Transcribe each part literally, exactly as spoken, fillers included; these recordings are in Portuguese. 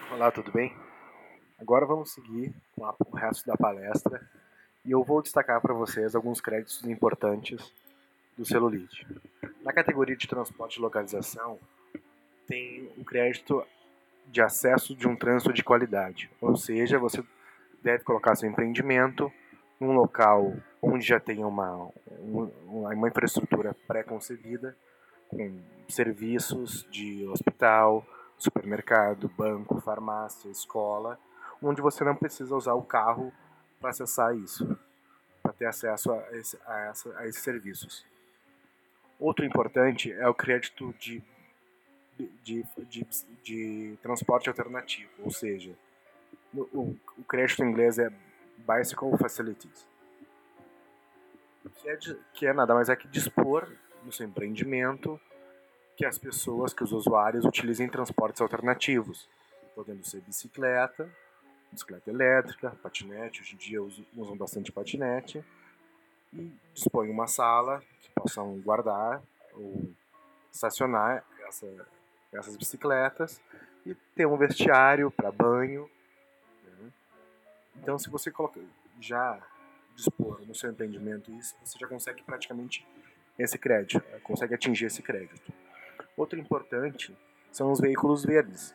Olá, tudo bem? Agora vamos seguir com a- o resto da palestra e eu vou destacar para vocês alguns créditos importantes do Celulite. Na categoria de transporte e localização, tem o crédito de acesso de um trânsito de qualidade, ou seja, você deve colocar seu empreendimento num local onde já tem uma, um- uma infraestrutura pré-concebida, com serviços de hospital, supermercado, banco, farmácia, escola, onde você não precisa usar o carro para acessar isso, para ter acesso a, esse, a, essa, a esses serviços. Outro importante é o crédito de, de, de, de transporte alternativo, ou seja, o, o crédito em inglês é Bicycle Facilities, que é, de, que é nada mais é que dispor no seu empreendimento que as pessoas, que os usuários utilizem transportes alternativos, podendo ser bicicleta, bicicleta elétrica, patinete, hoje em dia usam bastante patinete, e dispõe uma sala que possam guardar ou estacionar essa, essas bicicletas e ter um vestiário para banho. Né? Então, se você coloca, já dispor no seu empreendimento isso, você já consegue praticamente esse crédito, consegue atingir esse crédito. Outro importante são os veículos verdes.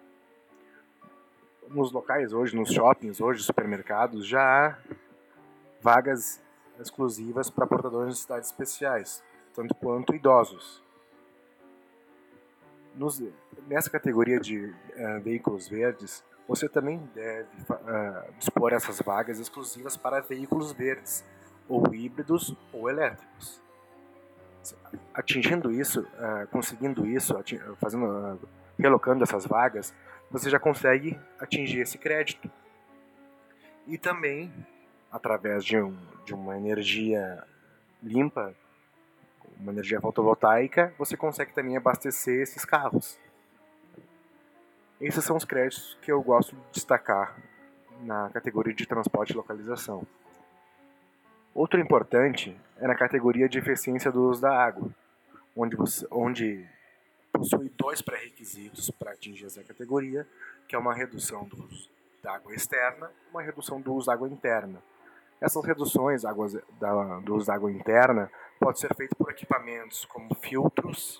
Nos locais hoje, nos shoppings hoje, supermercados, já há vagas exclusivas para portadores de necessidades especiais, tanto quanto idosos. Nos, nessa categoria de uh, veículos verdes, você também deve uh, dispor essas vagas exclusivas para veículos verdes, ou híbridos ou elétricos. Atingindo isso, uh, conseguindo isso, fazendo, uh, relocando essas vagas, você já consegue atingir esse crédito. E também, através de, um, de uma energia limpa, uma energia fotovoltaica, você consegue também abastecer esses carros. Esses são os créditos que eu gosto de destacar na categoria de transporte e localização. Outro importante é na categoria de eficiência do uso da água, onde, você, onde possui dois pré-requisitos para atingir essa categoria, que é uma redução do uso da água externa e uma redução do uso da água interna. Essas reduções águas, da, do uso da água interna pode ser feito por equipamentos como filtros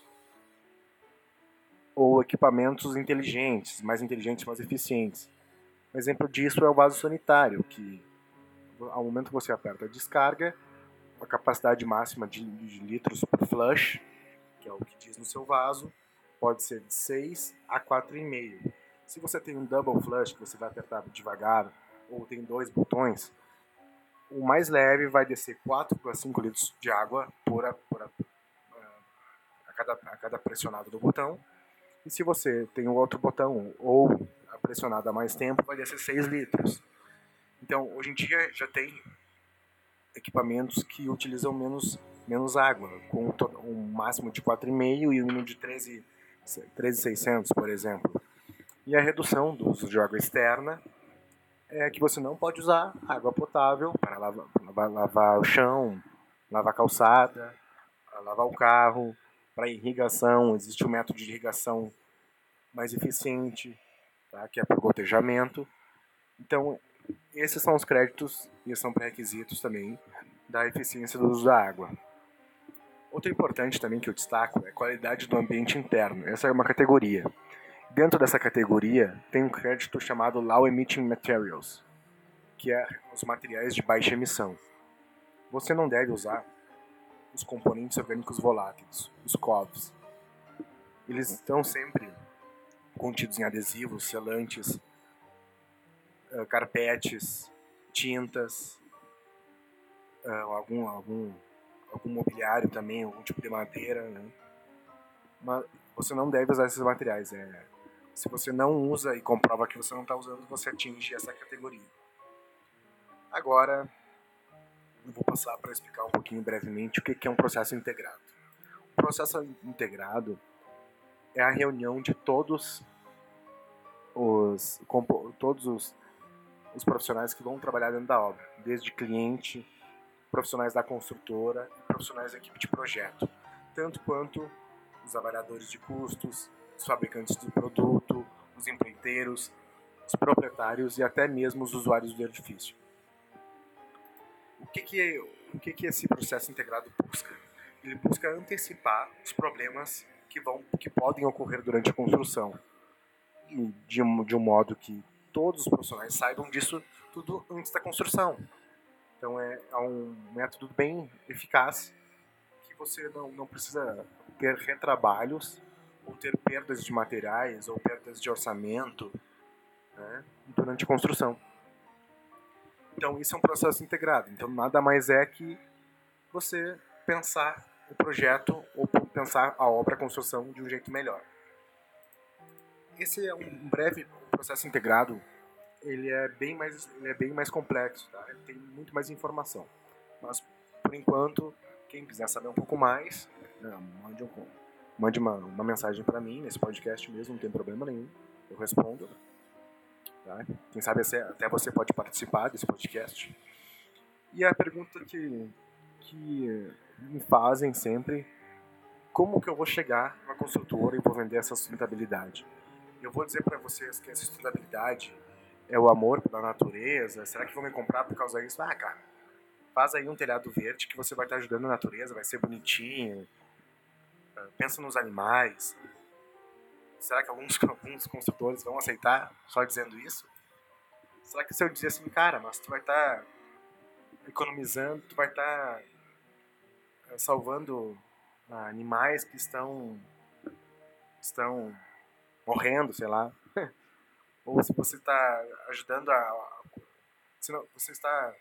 ou equipamentos inteligentes, mais inteligentes, mais eficientes. Um exemplo disso é o vaso sanitário, que ao momento que você aperta a descarga, a capacidade máxima de, de litros por flush, que é o que diz no seu vaso, pode ser de seis a quatro vírgula cinco. Se você tem um double flush, que você vai apertar devagar, ou tem dois botões, o mais leve vai descer quatro a cinco litros de água por, a, por a, a, cada, a cada pressionado do botão. E se você tem o outro botão, ou a pressionada há mais tempo, vai descer seis litros. Então, hoje em dia já tem equipamentos que utilizam menos, menos água, com um máximo de quatro vírgula cinco e um mínimo de treze mil e seiscentos, por exemplo. E a redução do uso de água externa é que você não pode usar água potável para lavar, lavar, lavar o chão, lavar a calçada, lavar o carro, para irrigação. Existe um método de irrigação mais eficiente, tá? Que é por gotejamento. Então, esses são os créditos e são pré-requisitos também da eficiência do uso da água. Outro importante também que eu destaco é a qualidade do ambiente interno. Essa é uma categoria. Dentro dessa categoria tem um crédito chamado Low Emitting Materials, que é os materiais de baixa emissão. Você não deve usar os componentes orgânicos voláteis, os C O Vs. Eles estão sempre contidos em adesivos, selantes, carpetes, tintas, algum, algum, algum mobiliário também, algum tipo de madeira. Né? Mas você não deve usar esses materiais. É, se você não usa e comprova que você não está usando, você atinge essa categoria. Agora, eu vou passar para explicar um pouquinho brevemente o que é um processo integrado. O processo integrado é a reunião de todos os, todos os, os profissionais que vão trabalhar dentro da obra, desde cliente, profissionais da construtora e profissionais da equipe de projeto, tanto quanto os avaliadores de custos, os fabricantes do produto, os empreiteiros, os proprietários e até mesmo os usuários do edifício. O que que, o que que esse processo integrado busca? Ele busca antecipar os problemas que, vão, que podem ocorrer durante a construção, de um, de um modo que todos os profissionais saibam disso tudo antes da construção. Então é, é um método bem eficaz, que você não, não precisa ter retrabalhos, ou ter perdas de materiais, ou perdas de orçamento, né, durante a construção. Então isso é um processo integrado. Então nada mais é que você pensar o projeto ou pensar a obra, a construção de um jeito melhor. Esse é um breve processo integrado. Ele é bem mais, ele é bem mais complexo, tá? Ele tem muito mais informação. Mas por enquanto, quem quiser saber um pouco mais, não, mande, um, mande uma, uma mensagem para mim nesse podcast mesmo, não tem problema nenhum. Eu respondo. Tá? Quem sabe até você pode participar desse podcast. E a pergunta que, que me fazem sempre: como que eu vou chegar na construtora e vou vender essa sustentabilidade? Eu vou dizer para vocês que essa sustentabilidade é o amor pela natureza. Será que vão me comprar por causa disso? Ah, cara, faz aí um telhado verde que você vai estar ajudando a natureza, vai ser bonitinho. Pensa nos animais. Será que alguns, alguns construtores vão aceitar só dizendo isso? Será que se eu dizer assim, cara, mas tu vai estar economizando, tu vai estar salvando animais que estão, estão morrendo, sei lá. Ou se você está ajudando a... Se não, você está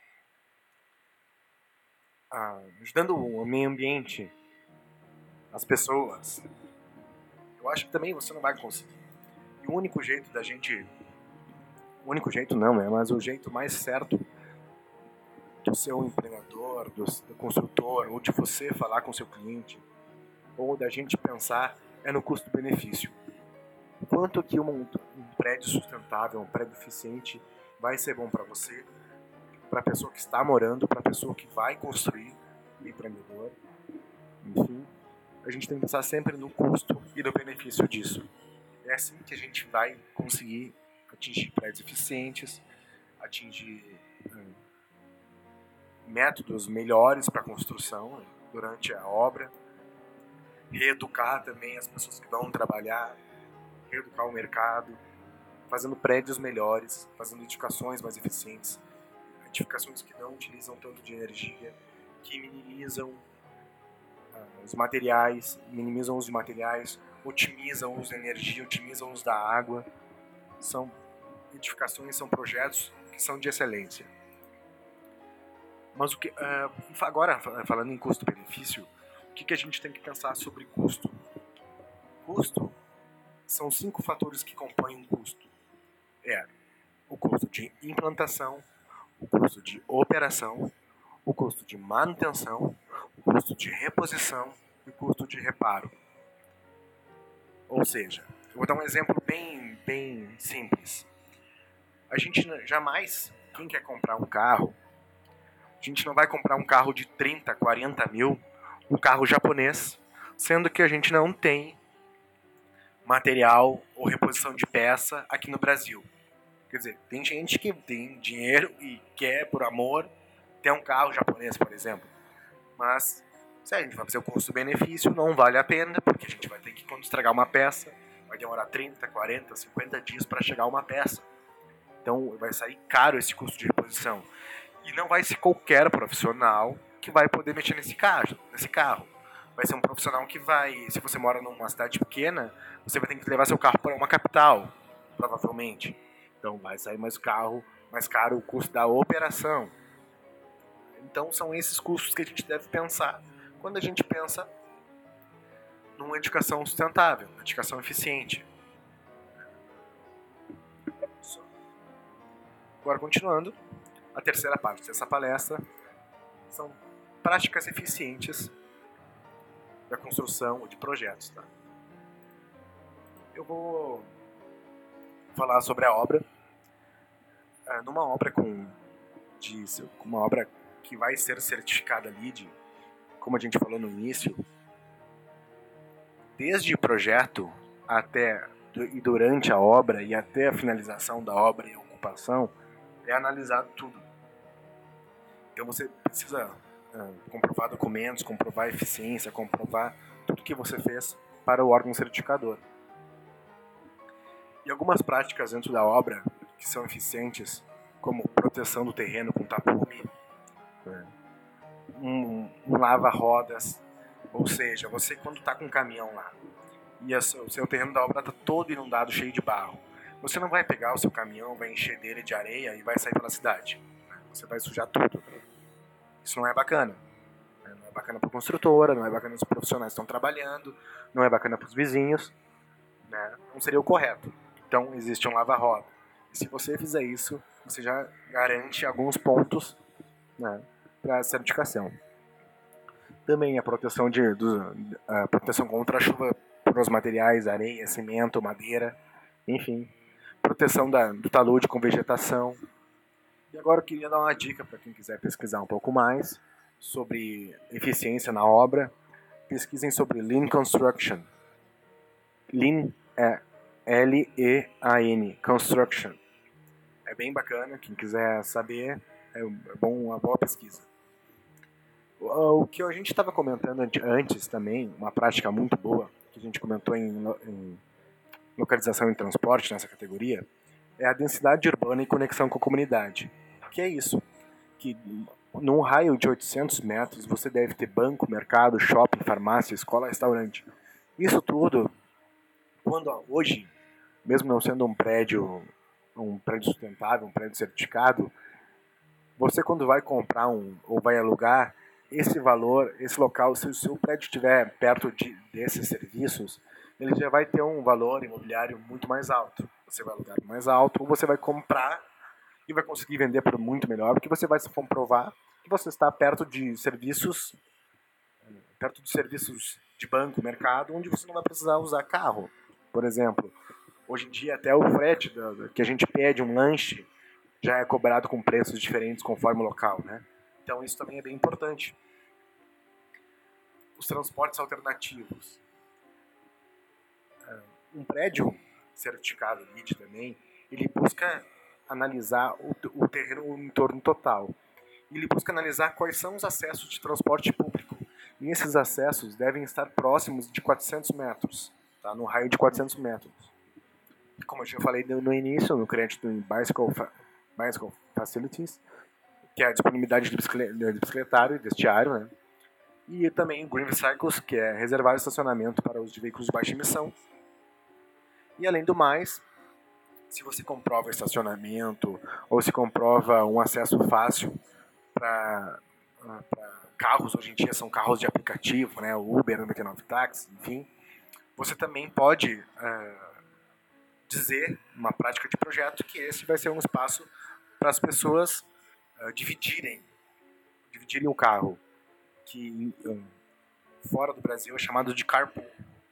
a, ajudando o meio ambiente, as pessoas. Eu acho que também você não vai conseguir. E o único jeito da gente... O único jeito não, né? Mas o jeito mais certo do seu empregador, do, do construtor, ou de você falar com o seu cliente, ou da gente pensar, é no custo-benefício. Quanto que um, um prédio sustentável, um prédio eficiente vai ser bom para você, para a pessoa que está morando, para a pessoa que vai construir, o empreendedor, enfim. A gente tem que pensar sempre no custo e no benefício disso. É assim que a gente vai conseguir atingir prédios eficientes, atingir hum, métodos melhores para a construção durante a obra, reeducar também as pessoas que vão trabalhar, reeducar o mercado, fazendo prédios melhores, fazendo edificações mais eficientes, edificações que não utilizam tanto de energia, que minimizam uh, os materiais, minimizam o uso de materiais, otimizam o uso de energia, otimizam o uso da água. São edificações, são projetos que são de excelência. Mas o que, uh, agora, falando em custo-benefício, o que, que a gente tem que pensar sobre custo? Custo são cinco fatores que compõem um custo. É o custo de implantação, o custo de operação, o custo de manutenção, o custo de reposição e o custo de reparo. Ou seja, eu vou dar um exemplo bem, bem simples. A gente jamais, quem quer comprar um carro, a gente não vai comprar um carro de trinta, quarenta mil, um carro japonês, sendo que a gente não tem material ou reposição de peça aqui no Brasil. Quer dizer, tem gente que tem dinheiro e quer, por amor, ter um carro japonês, por exemplo. Mas, se a gente vai fazer o custo-benefício, não vale a pena, porque a gente vai ter que, quando estragar uma peça, vai demorar trinta, quarenta, cinquenta dias para chegar uma peça. Então, vai sair caro esse custo de reposição. E não vai ser qualquer profissional que vai poder mexer nesse carro. Nesse carro. Vai ser um profissional que vai, se você mora numa cidade pequena, você vai ter que levar seu carro para uma capital, provavelmente. Então vai sair mais carro, mais caro o custo da operação. Então são esses custos que a gente deve pensar quando a gente pensa numa edificação sustentável, uma edificação eficiente. Agora, continuando, a terceira parte dessa palestra são práticas eficientes da construção de projetos. Tá? Eu vou falar sobre a obra. Numa obra com, de, uma obra que vai ser certificada L E E D, como a gente falou no início, desde o projeto até e durante a obra e até a finalização da obra e a ocupação é analisado tudo. Então você precisa uh, comprovar documentos, comprovar eficiência, comprovar tudo que você fez para o órgão certificador. E algumas práticas dentro da obra que são eficientes, como proteção do terreno com tapume, né? um, um lava-rodas, ou seja, você quando está com um caminhão lá e o seu terreno da obra está todo inundado, cheio de barro, você não vai pegar o seu caminhão, vai encher dele de areia e vai sair pela cidade. Né? Você vai sujar tudo. Isso não é bacana. Né? Não é bacana para a construtora, não é bacana para os profissionais que estão trabalhando, não é bacana para os vizinhos. Né? Não seria o correto. Então, existe um lava-roda. E se você fizer isso, você já garante alguns pontos, né, para a certificação. Também a proteção, de, do, a proteção contra a chuva para os materiais, areia, cimento, madeira, enfim. Proteção da, do talude com vegetação. E agora eu queria dar uma dica para quem quiser pesquisar um pouco mais sobre eficiência na obra. Pesquisem sobre Lean Construction. Lean é L E A N, Construction. É bem bacana, quem quiser saber, é bom, uma boa pesquisa. O que a gente estava comentando antes também, uma prática muito boa, que a gente comentou em, em localização e transporte nessa categoria, é a densidade urbana e conexão com a comunidade. Que é isso? Que num raio de oitocentos metros você deve ter banco, mercado, shopping, farmácia, escola, restaurante. Isso tudo, quando hoje, mesmo não sendo um prédio, um prédio sustentável, um prédio certificado, você quando vai comprar um ou vai alugar, esse valor, esse local, se o seu prédio estiver perto de, desses serviços, ele já vai ter um valor imobiliário muito mais alto. Você vai alugar mais alto, ou você vai comprar e vai conseguir vender por muito melhor, porque você vai se comprovar que você está perto de serviços, perto de serviços de banco, mercado, onde você não vai precisar usar carro. Por exemplo, hoje em dia até o frete da, que a gente pede um lanche já é cobrado com preços diferentes conforme o local, né? Então isso também é bem importante. Os transportes alternativos. Um prédio certificado L E E D também, ele busca analisar o, o terreno, o entorno total. Ele busca analisar quais são os acessos de transporte público. E esses acessos devem estar próximos de quatrocentos metros, tá? No raio de quatrocentos metros. Como eu já falei no início, no crédito em Bicycle, Bicycle Facilities, que é a disponibilidade de bicicletário e vestiário, né? E também Green Cycles, que é reservar estacionamento para os de veículos de baixa emissão. E além do mais, se você comprova estacionamento ou se comprova um acesso fácil para carros, hoje em dia são carros de aplicativo, né? O Uber, noventa e nove Táxi, enfim, você também pode uh, dizer, uma prática de projeto, que esse vai ser um espaço para as pessoas uh, dividirem, dividirem o carro, que um, fora do Brasil é chamado de carpool.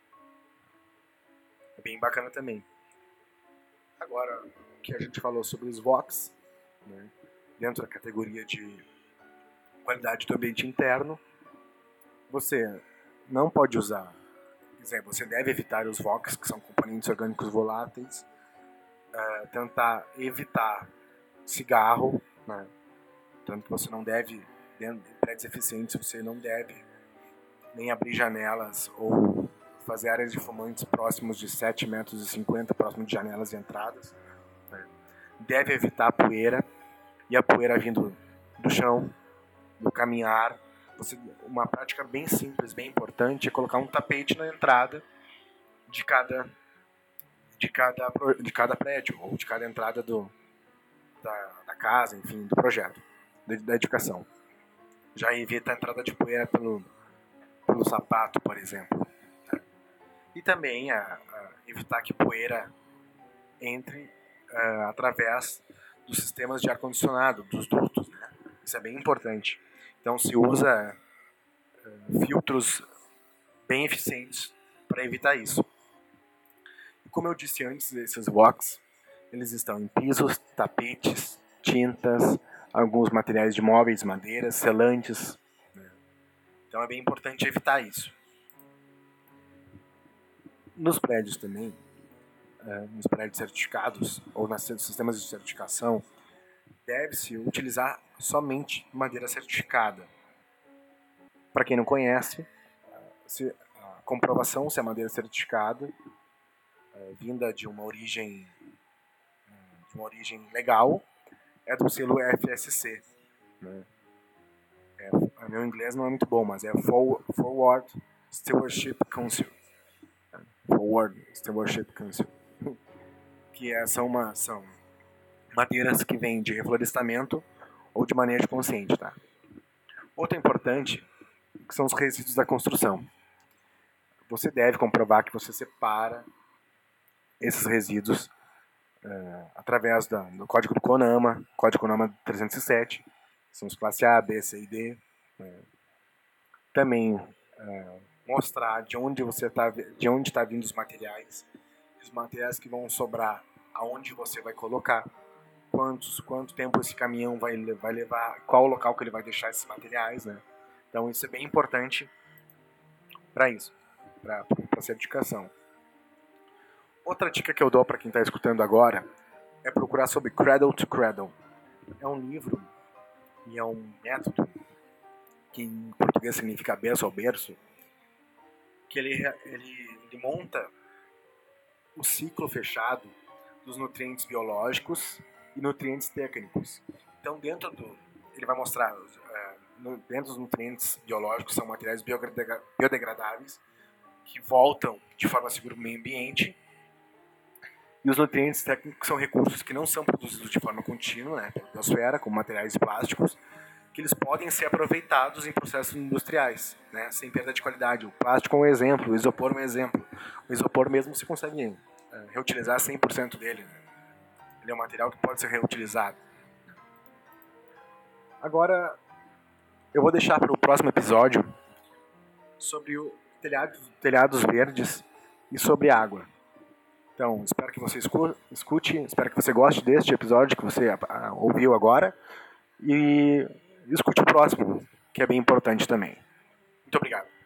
É bem bacana também. Agora, o que a gente falou sobre os V O Cs, né, dentro da categoria de qualidade do ambiente interno, você não pode usar, quer dizer, você deve evitar os V O Cs, que são componentes orgânicos voláteis, uh, tentar evitar cigarro, né, tanto que você não deve, dentro de prédios eficientes, você não deve nem abrir janelas ou fazer áreas de fumantes próximos de sete metros e cinquenta, próximo de janelas e entradas. Né? Deve evitar poeira, e a poeira vindo do chão, do caminhar. Você, uma prática bem simples, bem importante, é colocar um tapete na entrada de cada, de cada, de cada prédio, ou de cada entrada do, da, da casa, enfim, do projeto, da, da edificação. Já evita a entrada de poeira pelo, pelo sapato, por exemplo. E também a, a evitar que poeira entre uh, através dos sistemas de ar-condicionado, dos dutos, né? Isso é bem importante. Então se usa uh, filtros bem eficientes para evitar isso. E como eu disse antes, esses V O Cs, eles estão em pisos, tapetes, tintas, alguns materiais de móveis, madeiras, selantes. Né? Então é bem importante evitar isso. Nos prédios também, uh, nos prédios certificados ou nos sistemas de certificação, deve-se utilizar somente madeira certificada. Para quem não conhece, se, a comprovação se a madeira certificada é, vinda de uma origem de uma origem legal é do selo F S C, né? É, meu inglês não é muito bom, mas é Forward Stewardship Council. Forward Stewardship Council. Que é, são, uma, são madeiras que vêm de reflorestamento ou de manejo consciente, tá? Outra importante que são os resíduos da construção. Você deve comprovar que você separa esses resíduos uh, através da, do código do CONAMA, código CONAMA trezentos e sete, são os classe A, B, C e D. Uh, também uh, mostrar de onde você tá, de onde está vindo os materiais, os materiais que vão sobrar, aonde você vai colocar, quantos, quanto tempo esse caminhão vai, vai levar, qual o local que ele vai deixar esses materiais, né? Então isso é bem importante para isso, para a certificação. Outra dica que eu dou para quem está escutando agora é procurar sobre Cradle to Cradle. É um livro e é um método que em português significa berço ao berço, que ele, ele, ele monta o ciclo fechado dos nutrientes biológicos e nutrientes técnicos. Então, dentro do, ele vai mostrar, uh, no, dentro dos nutrientes biológicos são materiais biodegradáveis que voltam de forma segura para o meio ambiente, e os nutrientes técnicos são recursos que não são produzidos de forma contínua, né, pela biosfera, como materiais plásticos, que eles podem ser aproveitados em processos industriais, né, sem perda de qualidade. O plástico é um exemplo, o isopor é um exemplo. O isopor mesmo se consegue uh, reutilizar cem por cento dele, né? Ele é um material que pode ser reutilizado. Agora, eu vou deixar para o próximo episódio sobre o telhado, telhados verdes e sobre água. Então, espero que você escute, espero que você goste deste episódio que você ouviu agora e escute o próximo, que é bem importante também. Muito obrigado.